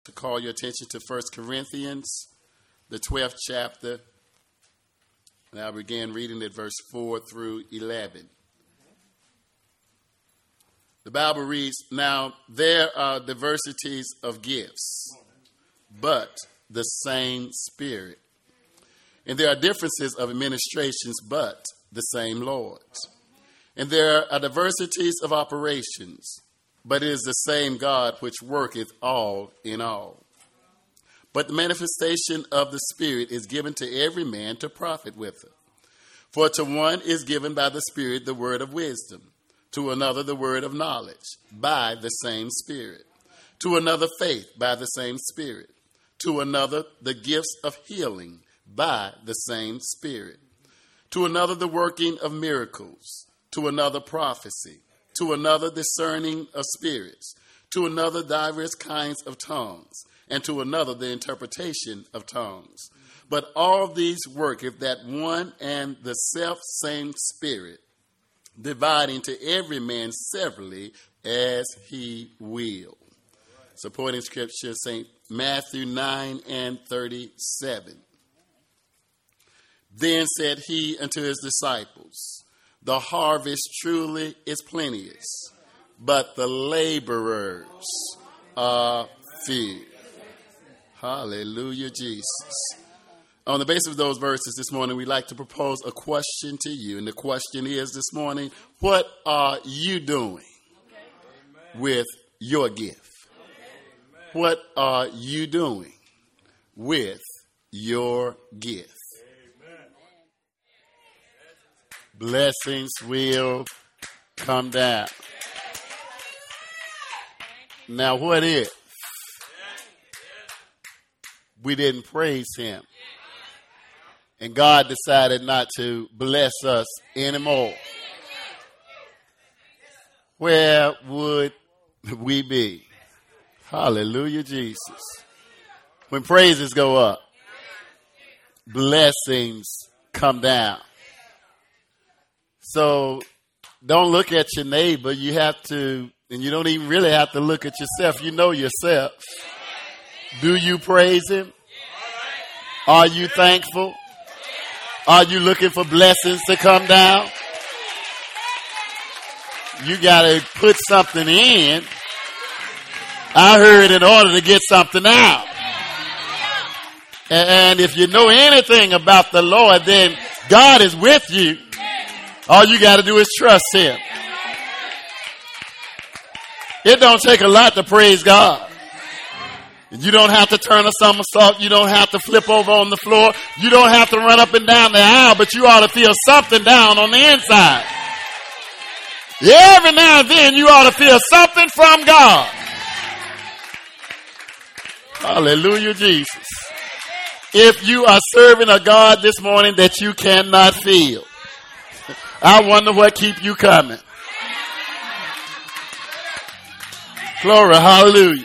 To call your attention to 1 Corinthians, the 12th chapter, and I'll begin reading at verse 4 through 11. The Bible reads, "Now there are diversities of gifts, but the same Spirit. And there are differences of administrations, but the same Lord. And there are diversities of operations, but it is the same God which worketh all in all. But the manifestation of the Spirit is given to every man to profit with it. For to one is given by the Spirit the word of wisdom, to another the word of knowledge, by the same Spirit, to another faith by the same Spirit, to another the gifts of healing by the same Spirit, to another the working of miracles, to another prophecy, to another discerning of spirits, to another diverse kinds of tongues, and to another the interpretation of tongues. But all these worketh that one and the self same Spirit, dividing to every man severally as he will." Supporting scripture, St. Matthew 9:37. "Then said he unto his disciples, The harvest truly is plenteous, but the laborers are few." Hallelujah, Jesus. On the basis of those verses this morning, we'd like to propose a question to you. And the question is this morning, what are you doing with your gift? What are you doing with your gift? Blessings will come down. Now, what if we didn't praise him and God decided not to bless us anymore? Where would we be? Hallelujah, Jesus. When praises go up, blessings come down. So don't look at your neighbor. You have to, and you don't even really have to look at yourself. You know yourself. Do you praise him? Are you thankful? Are you looking for blessings to come down? You got to put something in. I heard in order to get something out. And if you know anything about the Lord, then God is with you. All you got to do is trust him. It don't take a lot to praise God. You don't have to turn a somersault. You don't have to flip over on the floor. You don't have to run up and down the aisle, but you ought to feel something down on the inside. Every now and then you ought to feel something from God. Hallelujah, Jesus. If you are serving a God this morning that you cannot feel, I wonder what keep you coming. Glory, hallelujah.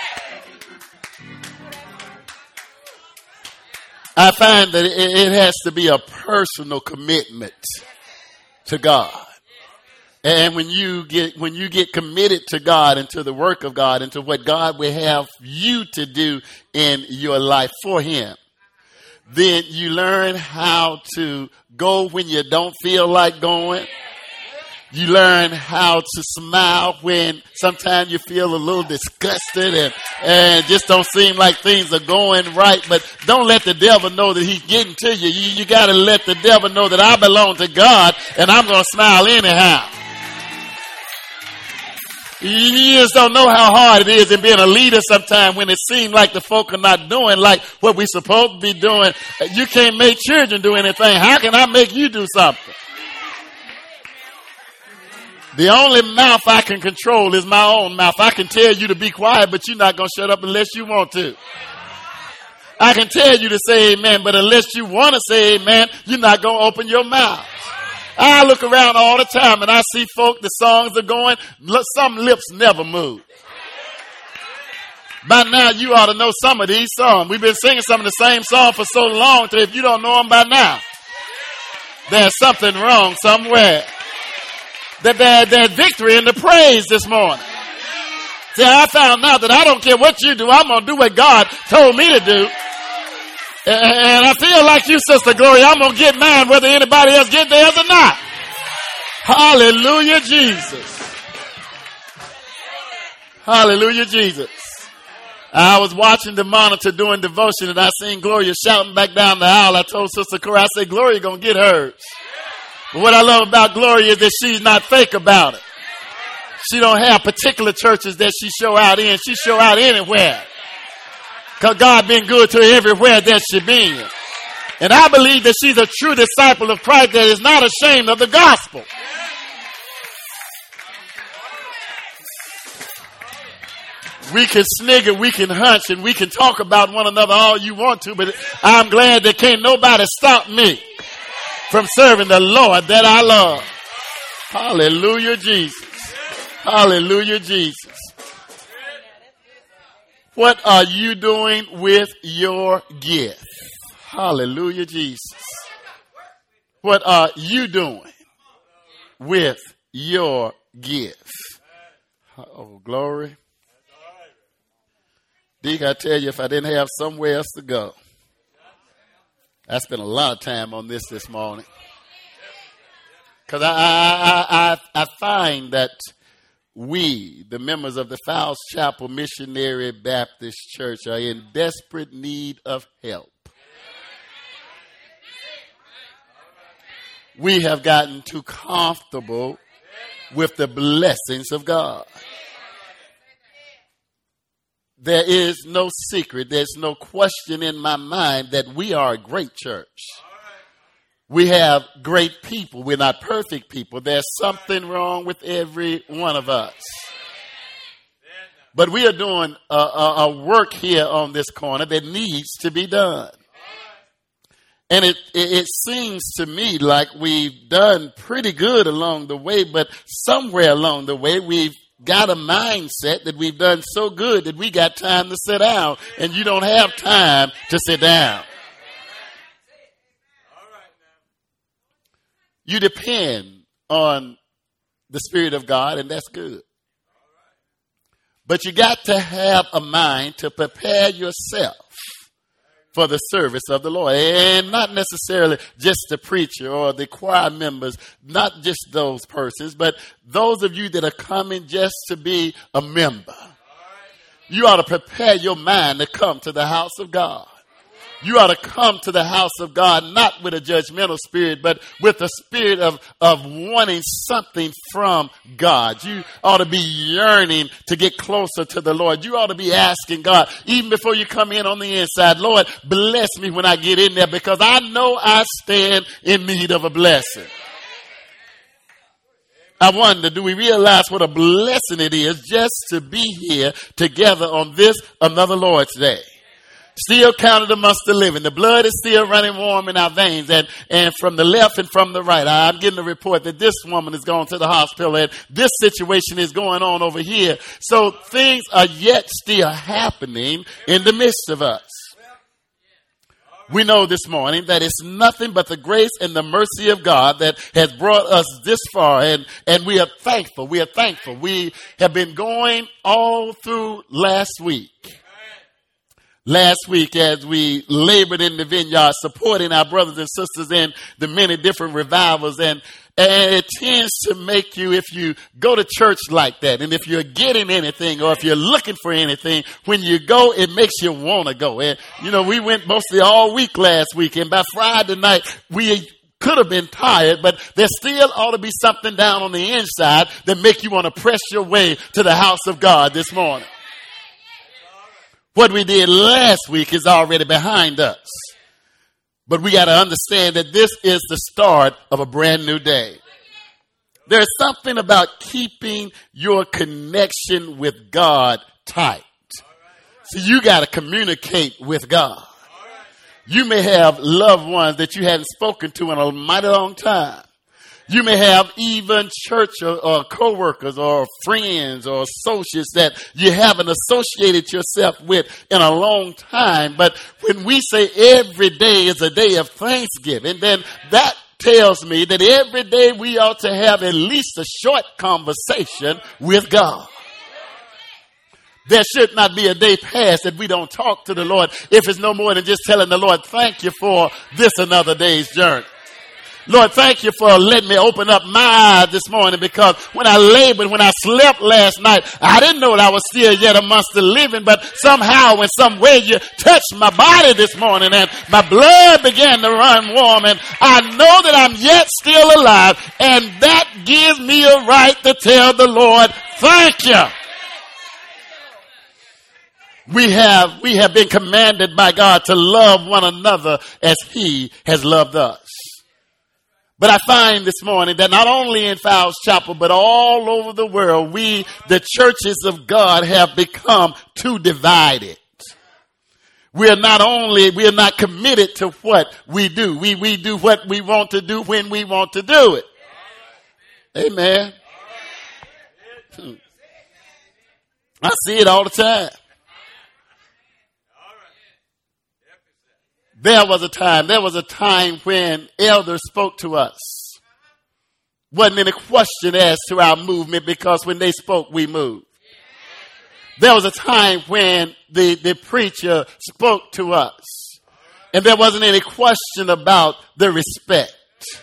I find that it has to be a personal commitment to God. And when you get committed to God and to the work of God and to what God will have you to do in your life for him, then you learn how to go when you don't feel like going. You learn how to smile when sometimes you feel a little disgusted and just don't seem like things are going right. But don't let the devil know that he's getting to you. You got to let the devil know that I belong to God and I'm going to smile anyhow. You just don't know how hard it is in being a leader sometimes when it seems like the folk are not doing like what we're supposed to be doing. You can't make children do anything. How can I make you do something? The only mouth I can control is my own mouth. I can tell you to be quiet, but you're not going to shut up unless you want to. I can tell you to say amen, but unless you want to say amen, you're not going to open your mouth. I look around all the time and I see folk, the songs are going, some lips never move. By now you ought to know some of these songs. We've been singing some of the same song for so long that if you don't know them by now, there's something wrong somewhere. That there's victory in the praise this morning. See, I found out that I don't care what you do. I'm going to do what God told me to do. And I feel like you, Sister Gloria, I'm going to get mine whether anybody else get theirs or not. Hallelujah, Jesus. Hallelujah, Jesus. I was watching the monitor doing devotion and I seen Gloria shouting back down the aisle. I told Sister Corey, I said, Gloria going to get hers. But what I love about Gloria is that she's not fake about it. She don't have particular churches that she show out in. She show out anywhere. Because God been good to her everywhere that she been. And I believe that she's a true disciple of Christ that is not ashamed of the gospel. We can snigger, we can hunch, and we can talk about one another all you want to, but I'm glad that can't nobody stop me from serving the Lord that I love. Hallelujah, Jesus. Hallelujah, Jesus. What are you doing with your gift? Hallelujah, Jesus. What are you doing with your gift? Oh, glory. Deke, I tell you, if I didn't have somewhere else to go, I spent a lot of time on this morning. Because I find that we, the members of the Fowles Chapel Missionary Baptist Church, are in desperate need of help. We have gotten too comfortable with the blessings of God. There is no secret, there's no question in my mind that we are a great church. We have great people. We're not perfect people. There's something wrong with every one of us. But we are doing a work here on this corner that needs to be done. And it seems to me like we've done pretty good along the way, but somewhere along the way we've got a mindset that we've done so good that we got time to sit down, and you don't have time to sit down. You depend on the Spirit of God, and that's good. But you got to have a mind to prepare yourself for the service of the Lord. And not necessarily just the preacher or the choir members, not just those persons, but those of you that are coming just to be a member. You ought to prepare your mind to come to the house of God. You ought to come to the house of God not with a judgmental spirit, but with a spirit of wanting something from God. You ought to be yearning to get closer to the Lord. You ought to be asking God, even before you come in on the inside, Lord, bless me when I get in there, because I know I stand in need of a blessing. I wonder, do we realize what a blessing it is just to be here together on this another Lord's Day? Still counted amongst the living. The blood is still running warm in our veins, and from the left and from the right. I'm getting a report that this woman has gone to the hospital and this situation is going on over here. So things are yet still happening in the midst of us. We know this morning that it's nothing but the grace and the mercy of God that has brought us this far, and we are thankful. We are thankful. We have been going all through last week. Last week, as we labored in the vineyard, supporting our brothers and sisters in the many different revivals, and it tends to make you, if you go to church like that, and if you're getting anything, or if you're looking for anything, when you go, it makes you want to go. And, you know, we went mostly all week last week, and by Friday night, we could have been tired, but there still ought to be something down on the inside that make you want to press your way to the house of God this morning. What we did last week is already behind us. But we got to understand that this is the start of a brand new day. There's something about keeping your connection with God tight. So you got to communicate with God. You may have loved ones that you hadn't spoken to in a mighty long time. You may have even church or co-workers or friends or associates that you haven't associated yourself with in a long time. But when we say every day is a day of Thanksgiving, then that tells me that every day we ought to have at least a short conversation with God. There should not be a day past that we don't talk to the Lord if it's no more than just telling the Lord, thank you for this another day's journey. Lord, thank you for letting me open up my eyes this morning, because when I labored, when I slept last night, I didn't know that I was still yet amongst the living, but somehow in some way you touched my body this morning and my blood began to run warm, and I know that I'm yet still alive, and that gives me a right to tell the Lord, thank you. We have been commanded by God to love one another as he has loved us. But I find this morning that not only in Fowles Chapel, but all over the world, we, the churches of God, have become too divided. We are not committed to what we do. We do what we want to do when we want to do it. Amen. I see it all the time. There was a time when elders spoke to us. Wasn't any question as to our movement, because when they spoke, we moved. There was a time when the preacher spoke to us, and there wasn't any question about the respect.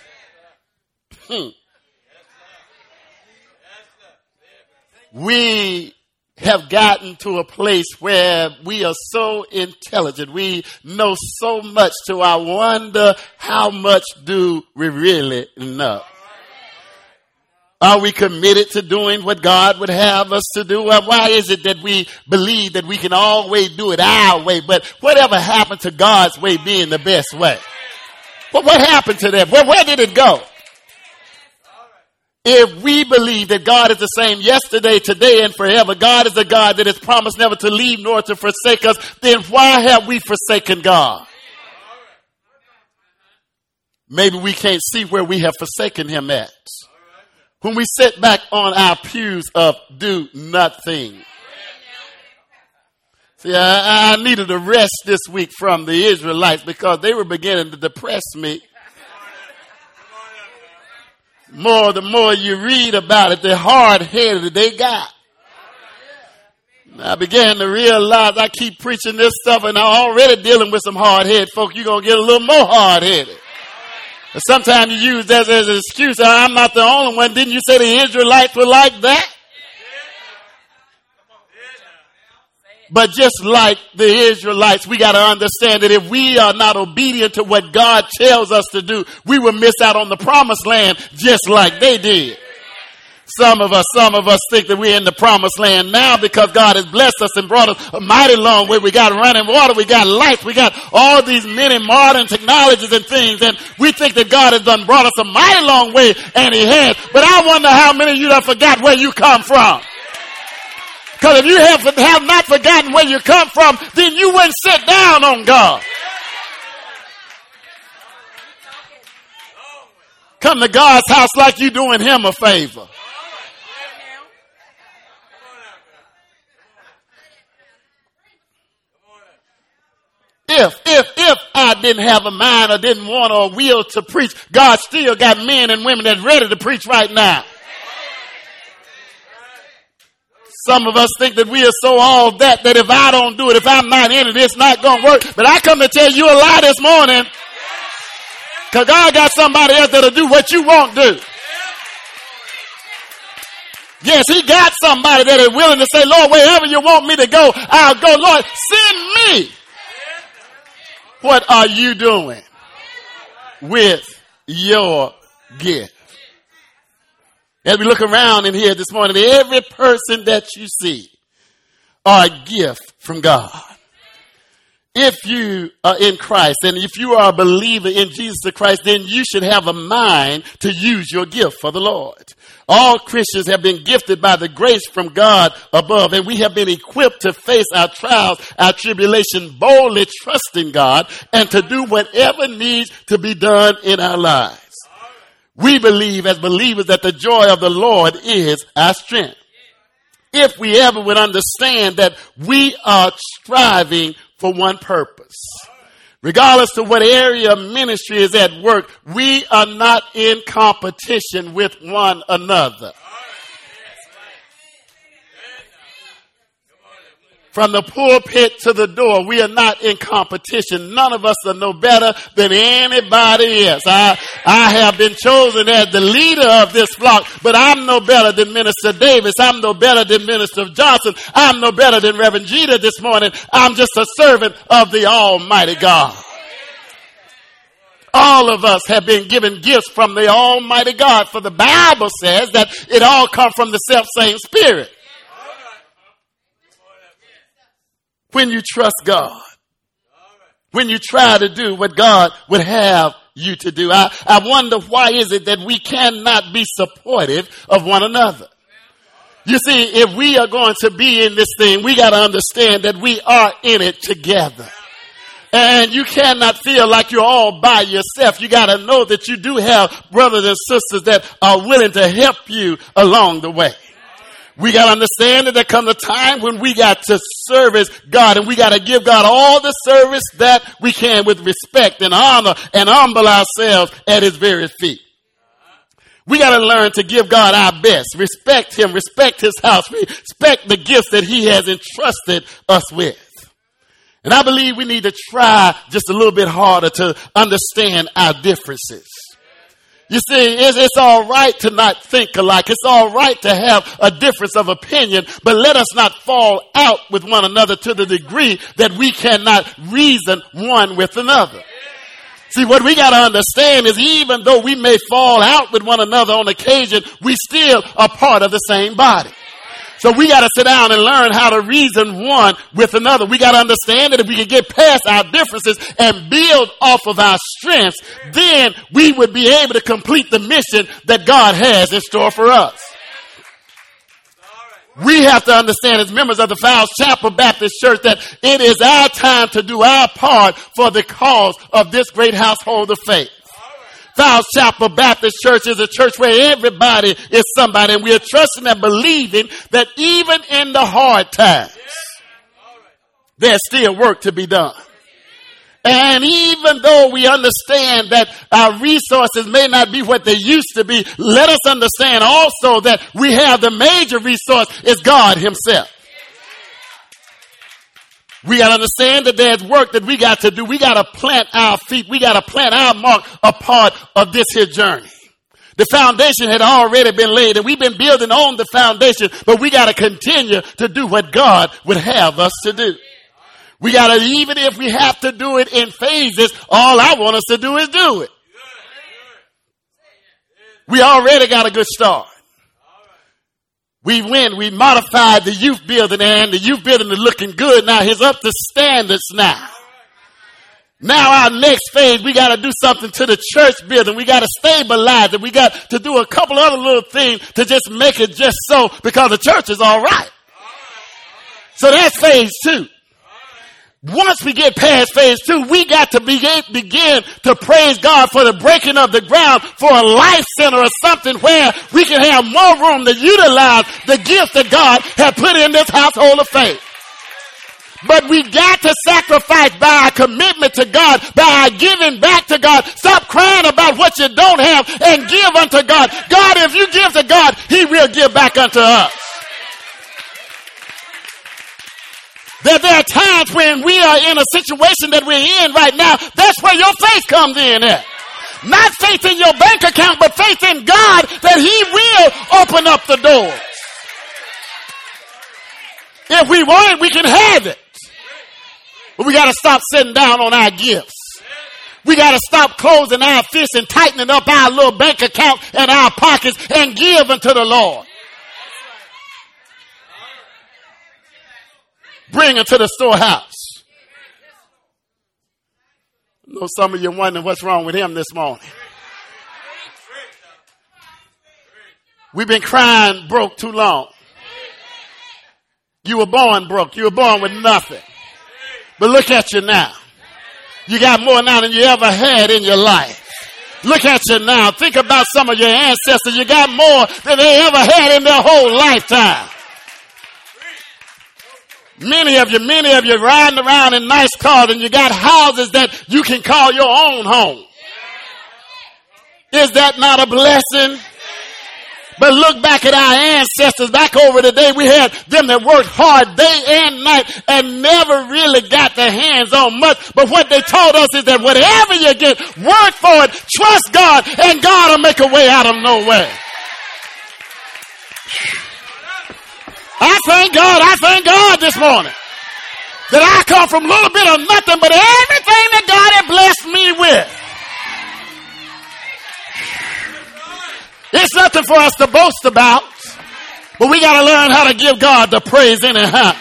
We have gotten to a place where we are so intelligent. We know so much, so I wonder, how much do we really know? Are we committed to doing what God would have us to do? Why is it that we believe that we can always do it our way, but whatever happened to God's way being the best way? Well, what happened to that? Where did it go? If we believe that God is the same yesterday, today, and forever, God is a God that has promised never to leave nor to forsake us, then why have we forsaken God? Maybe we can't see where we have forsaken him at. When we sit back on our pews of do nothing. See, I needed a rest this week from the Israelites, because they were beginning to depress me. The more you read about it, the hard-headed they got. I began to realize I keep preaching this stuff and I'm already dealing with some hard-headed folk. You're going to get a little more hard-headed. Sometimes you use that as an excuse. I'm not the only one. Didn't you say the Israelites were like that? But just like the Israelites, we got to understand that if we are not obedient to what God tells us to do, we will miss out on the promised land just like they did. Some of us think that we're in the promised land now because God has blessed us and brought us a mighty long way. We got running water, we got lights, we got all these many modern technologies and things, and we think that God has done brought us a mighty long way, and he has. But I wonder how many of you have forgot where you come from. Because if you have not forgotten where you come from, then you wouldn't sit down on God. Come to God's house like you doing him a favor. If I didn't have a mind or didn't want or a will to preach, God still got men and women that's ready to preach right now. Some of us think that we are so all that if I don't do it, if I'm not in it, it's not going to work. But I come to tell you a lie this morning. Because God got somebody else that'll do what you won't do. Yes, he got somebody that is willing to say, Lord, wherever you want me to go, I'll go. Lord, send me. What are you doing with your gift? As we look around in here this morning, every person that you see are a gift from God. If you are in Christ and if you are a believer in Jesus Christ, then you should have a mind to use your gift for the Lord. All Christians have been gifted by the grace from God above, and we have been equipped to face our trials, our tribulation, boldly trusting God and to do whatever needs to be done in our lives. We believe as believers that the joy of the Lord is our strength. If we ever would understand that we are striving for one purpose, regardless to what area of ministry is at work, we are not in competition with one another. From the pulpit to the door, we are not in competition. None of us are no better than anybody else. I have been chosen as the leader of this flock, but I'm no better than Minister Davis. I'm no better than Minister Johnson. I'm no better than Reverend Jeter this morning. I'm just a servant of the Almighty God. All of us have been given gifts from the Almighty God, for the Bible says that it all comes from the self-same Spirit. When you trust God, when you try to do what God would have you to do. I wonder, why is it that we cannot be supportive of one another? You see, if we are going to be in this thing, we got to understand that we are in it together. And you cannot feel like you're all by yourself. You got to know that you do have brothers and sisters that are willing to help you along the way. We got to understand that there comes a time when we got to service God, and we got to give God all the service that we can with respect and honor and humble ourselves at his very feet. We got to learn to give God our best, respect him, respect his house, respect the gifts that he has entrusted us with. And I believe we need to try just a little bit harder to understand our differences. You see, it's all right to not think alike. It's all right to have a difference of opinion, but let us not fall out with one another to the degree that we cannot reason one with another. See, what we got to understand is, even though we may fall out with one another on occasion, we still are part of the same body. So we got to sit down and learn how to reason one with another. We got to understand that if we can get past our differences and build off of our strengths, then we would be able to complete the mission that God has in store for us. We have to understand, as members of the Fowles Chapel Baptist Church, that it is our time to do our part for the cause of this great household of faith. Fowles Chapel Baptist Church is a church where everybody is somebody, and we are trusting and believing that even in the hard times, there's still work to be done. And even though we understand that our resources may not be what they used to be, let us understand also that we have the major resource is God himself. We got to understand that there's work that we got to do. We got to plant our feet. We got to plant our mark a part of this here journey. The foundation had already been laid, and we've been building on the foundation, but we got to continue to do what God would have us to do. We got to, even if we have to do it in phases, all I want us to do is do it. We already got a good start. We modified the youth building, and the youth building is looking good now. It's up to standards now. Now our next phase, we got to do something to the church building. We got to stabilize it. We got to do a couple other little things to just make it just so, because the church is all right. So that's phase 2. Once we get past phase 2, we got to begin to praise God for the breaking of the ground for a life center or something where we can have more room to utilize the gifts that God had put in this household of faith. But we got to sacrifice by our commitment to God, by our giving back to God. Stop crying about what you don't have and give unto God. God, if you give to God, he will give back unto us. That there are times when we are in a situation that we're in right now, that's where your faith comes in at. Not faith in your bank account, but faith in God that he will open up the doors. If we want it, we can have it. But we got to stop sitting down on our gifts. We got to stop closing our fists and tightening up our little bank account and our pockets and give unto the Lord. Bring it to the storehouse. I know some of you wondering what's wrong with him this morning. We've been crying broke too long. You were born broke. You were born with nothing. But look at you now. You got more now than you ever had in your life. Look at you now. Think about some of your ancestors. You got more than they ever had in their whole lifetime. Many of you riding around in nice cars, and you got houses that you can call your own home. Is that not a blessing? But look back at our ancestors back over the day. We had them that worked hard day and night and never really got their hands on much. But what they told us is that whatever you get, work for it, trust God, and God will make a way out of no way. I thank God this morning that I come from a little bit of nothing, but everything that God had blessed me with. It's nothing for us to boast about, but we got to learn how to give God the praise anyhow.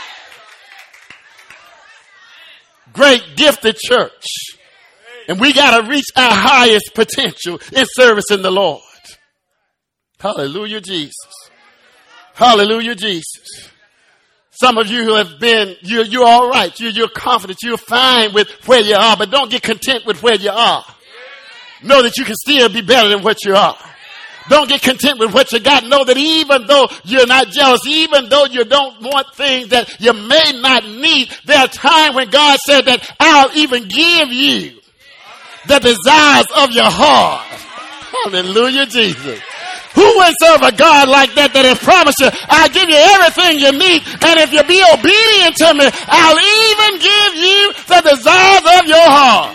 Great gifted church. And we got to reach our highest potential in service in the Lord. Hallelujah, Jesus. Hallelujah, Jesus. Some of you who have been, you're all right. You're confident. You're fine with where you are, but don't get content with where you are. Know that you can still be better than what you are. Don't get content with what you got. Know that even though you're not jealous, even though you don't want things that you may not need, there are times when God said that I'll even give you the desires of your heart. Hallelujah, Jesus. Who would serve a God like that has promised you, I'll give you everything you need, and if you be obedient to me, I'll even give you the desires of your heart.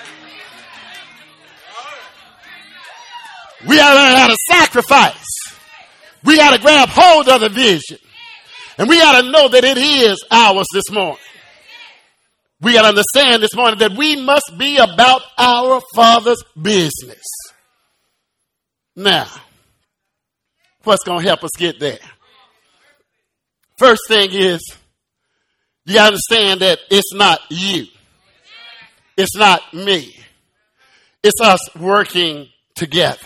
We got to learn how to sacrifice. We got to grab hold of the vision. And we got to know that it is ours this morning. We got to understand this morning that we must be about our Father's business. Now, what's going to help us get there? First thing is, you got to understand that it's not you. It's not me. It's us working together.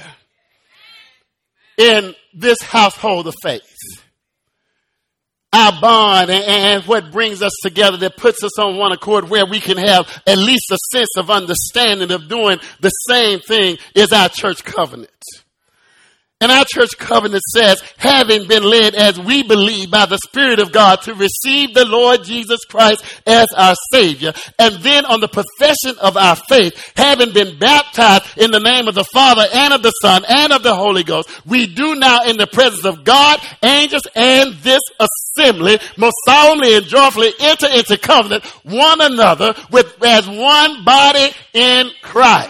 In this household of faith, our bond and what brings us together, that puts us on one accord, where we can have at least a sense of understanding of doing the same thing, is our church covenant. And our church covenant says, having been led as we believe by the Spirit of God to receive the Lord Jesus Christ as our Savior, and then on the profession of our faith, having been baptized in the name of the Father and of the Son and of the Holy Ghost, we do now in the presence of God, angels, and this assembly most solemnly and joyfully enter into covenant one another with as one body in Christ.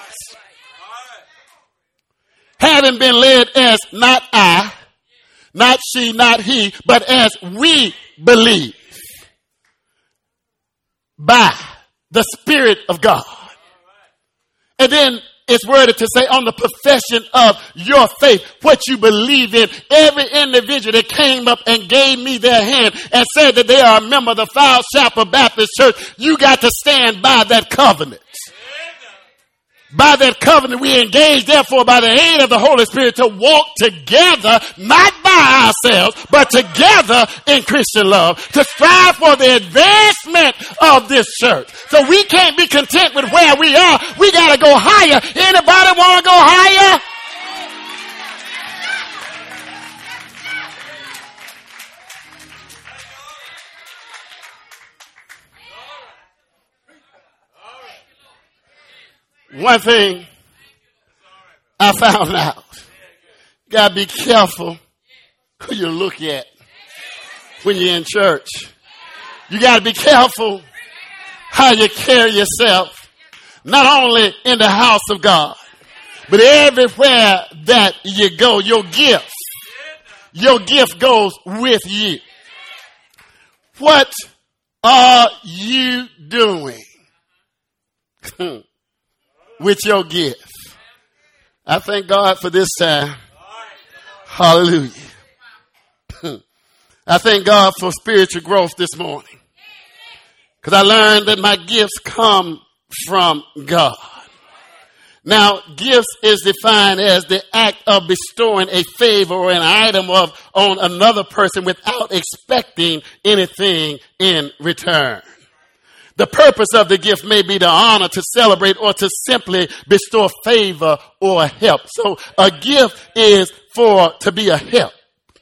Having been led as not I, not she, not he, but as we believe by the Spirit of God. And then it's worded to say on the profession of your faith, what you believe in. Every individual that came up and gave me their hand and said that they are a member of the Foul Chapel Baptist Church, you got to stand by that covenant. By that covenant, we engage, therefore, by the aid of the Holy Spirit, to walk together, not by ourselves, but together in Christian love, to strive for the advancement of this church. So we can't be content with where we are. We got to go higher. Anybody want to go higher? One thing I found out, you got to be careful who you look at when you're in church. You got to be careful how you carry yourself, not only in the house of God, but everywhere that you go. Your gift goes with you. What are you doing with your gift? I thank God for this time. Hallelujah. I thank God for spiritual growth this morning, because I learned that my gifts come from God. Now, gifts is defined as the act of bestowing a favor or an item on another person without expecting anything in return. The purpose of the gift may be to honor, to celebrate, or to simply bestow favor or help. So a gift is to be a help.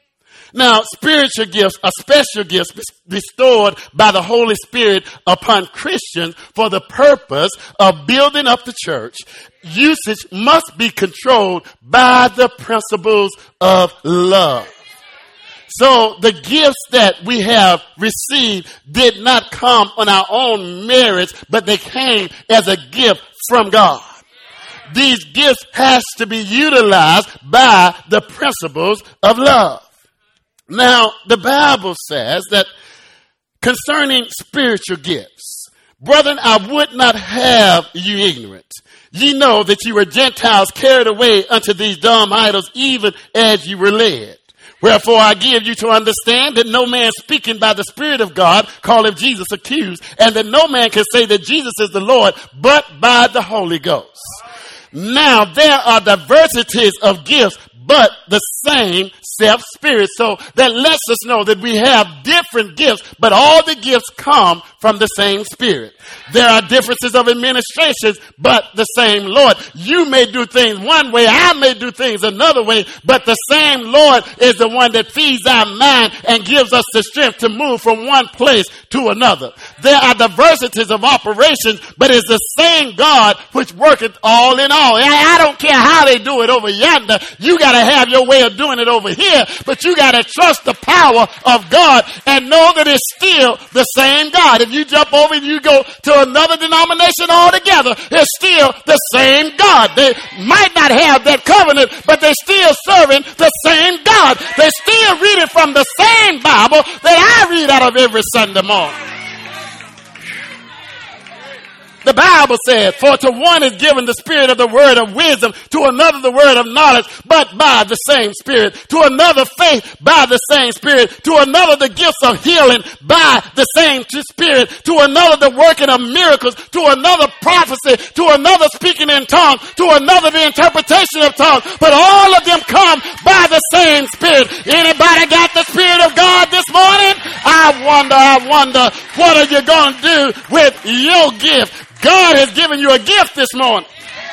Now, spiritual gifts are special gifts bestowed by the Holy Spirit upon Christians for the purpose of building up the church. Usage must be controlled by the principles of love. So the gifts that we have received did not come on our own merits, but they came as a gift from God. These gifts has to be utilized by the principles of love. Now, the Bible says that concerning spiritual gifts, brethren, I would not have you ignorant. Ye know that you were Gentiles carried away unto these dumb idols, even as you were led. Wherefore I give you to understand that no man speaking by the Spirit of God calleth Jesus accused, and that no man can say that Jesus is the Lord, but by the Holy Ghost. Now there are diversities of gifts, but the same self-spirit. So that lets us know that we have different gifts, but all the gifts come from the same Spirit. There are differences of administrations, but the same Lord. You may do things one way, I may do things another way, but the same Lord is the one that feeds our mind and gives us the strength to move from one place to another. There are diversities of operations, but it's the same God which worketh all in all. I don't care how they do it over yonder. You got to have your way of doing it over here, but you got to trust the power of God and know that it's still the same God. If you jump over and you go to another denomination altogether, it's still the same God. They might not have that covenant, but they're still serving the same God. They're still reading from the same Bible that I read out of every Sunday morning. The Bible says, for to one is given the spirit of the word of wisdom, to another the word of knowledge, but by the same Spirit, to another faith by the same Spirit, to another the gifts of healing by the same Spirit, to another the working of miracles, to another prophecy, to another speaking in tongues, to another the interpretation of tongues, but all of them come by the same Spirit. Anybody got the Spirit of God this morning? I wonder, what are you going to do with your gift? God has given you a gift this morning.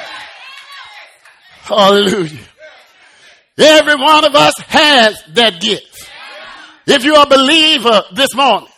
Hallelujah. Every one of us has that gift. If you're a believer this morning,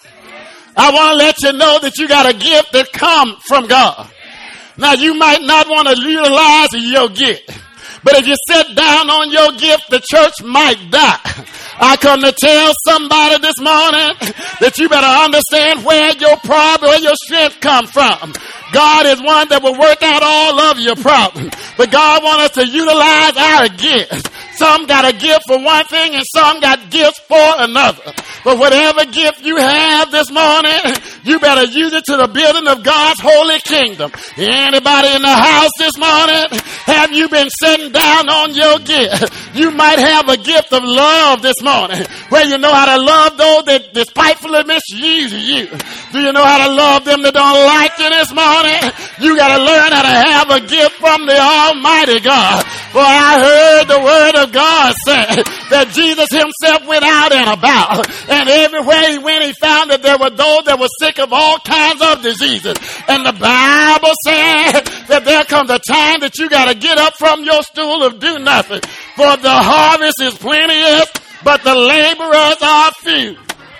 I want to let you know that you got a gift that comes from God. Now, you might not want to utilize your gift, but if you sit down on your gift, the church might die. I come to tell somebody this morning that you better understand where your problem, where your strength comes from. God is one that will work out all of your problems. But God wants us to utilize our gifts. Some got a gift for one thing and some got gifts for another. But whatever gift you have this morning, you better use it to the building of God's holy kingdom. Anybody in the house this morning? Have you been sitting down on your gift? You might have a gift of love this morning, where you know how to love those that despitefully misuse you. Do you know how to love them that don't like you this morning? You got to learn how to have a gift from the Almighty God. For I heard the word of God say that Jesus himself went out and about, and everywhere he went, he found that there were those that were sick of all kinds of diseases. And the Bible said that there comes a time that you got to get up from your stool of do nothing. For the harvest is plenteous, but the laborers are few.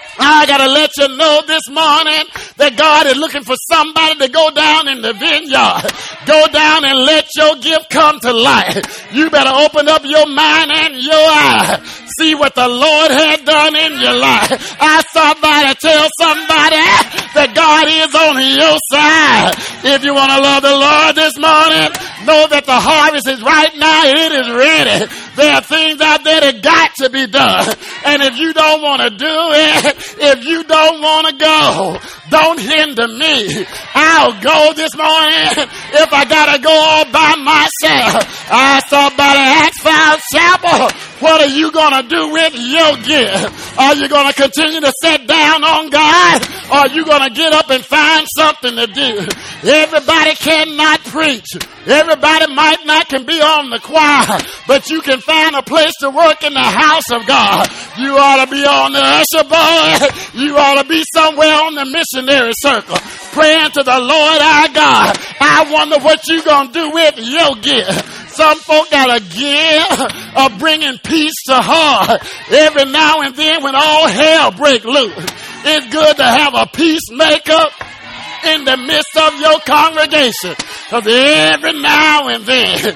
I got to let you know this morning that God is looking for somebody to go down in the vineyard. Go down and let your gift come to light. You better open up your mind and your eyes. See what the Lord has done in your life. I stopped by to tell somebody that God is on your side. If you want to love the Lord this morning, know that the harvest is right now. It is ready. There are things out there that got to be done. And if you don't want to do it, if you don't want to go, don't hinder me. I'll go this morning if I got to go all by myself. I stopped by the Axford Chapel. What are you going to do with your gift? Are you going to continue to sit down on God? Or are you going to get up and find something to do? Everybody cannot preach. Everybody might not can be on the choir, but you can find a place to work in the house of God. You ought to be on the usher board. You ought to be somewhere on the missionary circle, praying to the Lord our God. I wonder what you going to do with your gift. Some folk got a gift of bringing peace to heart. Every now and then when all hell break loose, it's good to have a peacemaker in the midst of your congregation. Because every now and then,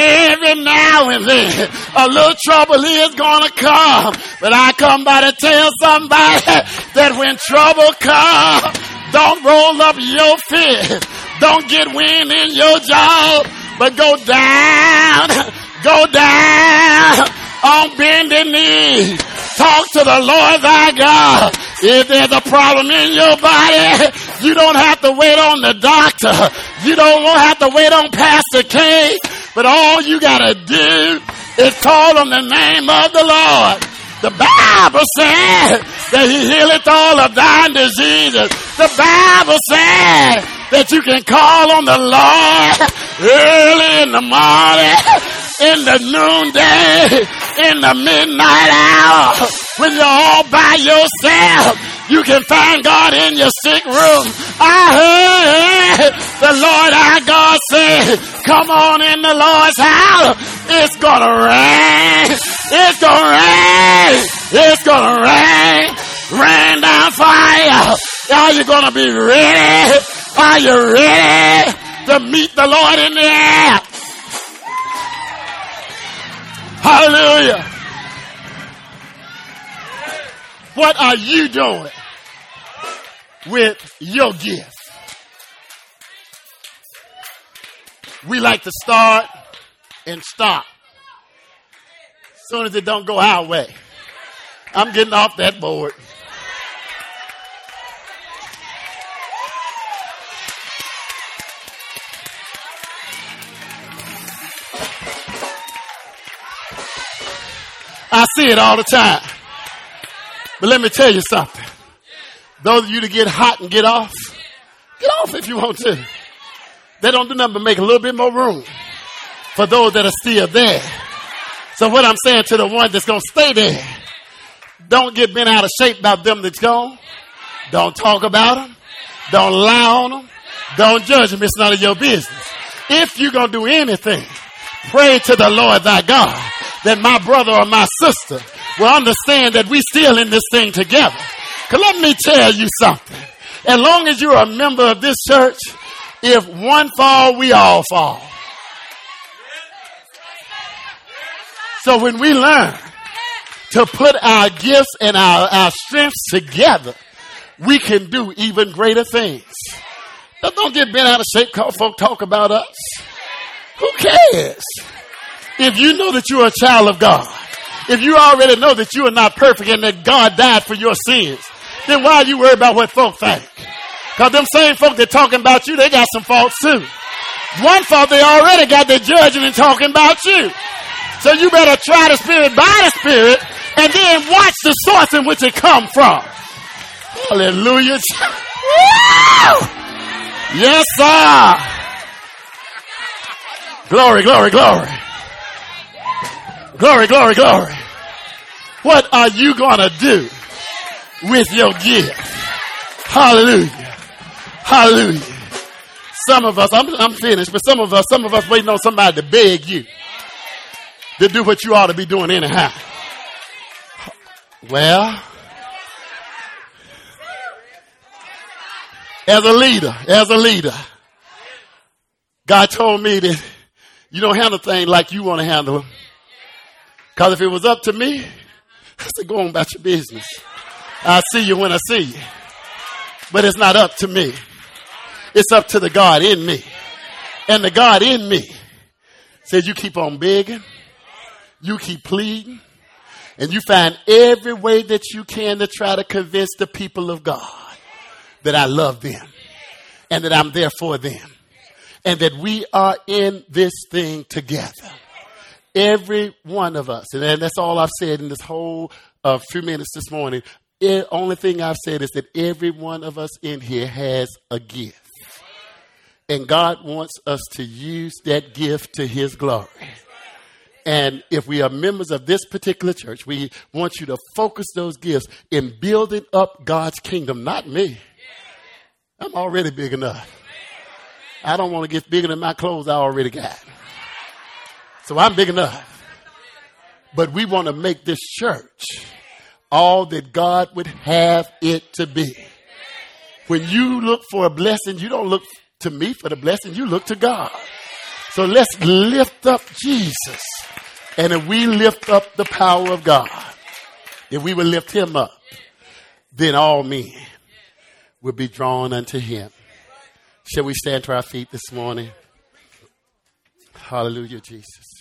a little trouble is going to come. But I come by to tell somebody that when trouble comes, don't roll up your fist. Don't get wind in your jaw, but go down on bending knees. Talk to the Lord thy God. If there's a problem in your body, you don't have to wait on the doctor. You don't have to wait on Pastor K. But all you got to do is call on the name of the Lord. The Bible says that he healeth all of thine diseases. The Bible says that you can call on the Lord early in the morning, in the noonday, in the midnight hour. When you're all by yourself, you can find God in your sick room. I heard the Lord our God say, come on in the Lord's house. It's going to rain. It's going to rain. It's going to rain. Rain down fire. Are you going to be ready? Are you ready to meet the Lord in the air? Hallelujah. What are you doing with your gift? We like to start and stop as soon as it don't go our way. I'm getting off that board. I see it all the time. But let me tell you something. Those of you that get hot and get off if you want to. They don't do nothing but make a little bit more room for those that are still there. So what I'm saying to the one that's going to stay there, don't get bent out of shape about them that's gone. Don't talk about them. Don't lie on them. Don't judge them. It's none of your business. If you're going to do anything, pray to the Lord thy God that my brother or my sister will understand that we still in this thing together. Because let me tell you something. As long as you're a member of this church, if one fall, we all fall. So when we learn to put our gifts and our strengths together, we can do even greater things. Don't get bent out of shape because folk talk about us. Who cares? If you know that you're a child of God, if you already know that you are not perfect and that God died for your sins, then why are you worried about what folk think? Because them same folk that talking about you, they got some faults too. One fault they already got, they judging and talking about you. So you better try the Spirit by the Spirit and then watch the source in which it come from. Hallelujah. Yes, sir. Glory, glory, glory. Glory, glory, glory. What are you going to do with your gift? Hallelujah. Hallelujah. Some of us, I'm finished, but some of us waiting on somebody to beg you to do what you ought to be doing anyhow. Well, as a leader, God told me that you don't handle things like you want to handle them. Because if it was up to me, I said, go on about your business. I'll see you when I see you. But it's not up to me. It's up to the God in me. And the God in me says you keep on begging, you keep pleading, and you find every way that you can to try to convince the people of God that I love them and that I'm there for them and that we are in this thing together. Every one of us, and that's all I've said in this whole few minutes this morning. The only thing I've said is that every one of us in here has a gift. And God wants us to use that gift to his glory. And if we are members of this particular church, we want you to focus those gifts in building up God's kingdom, not me. I'm already big enough. I don't want to get bigger than my clothes I already got. So I'm big enough. But we want to make this church all that God would have it to be. When you look for a blessing, you don't look to me for the blessing. You look to God. So let's lift up Jesus. And if we lift up the power of God, if we will lift him up, then all men will be drawn unto him. Shall we stand to our feet this morning? Hallelujah, Jesus.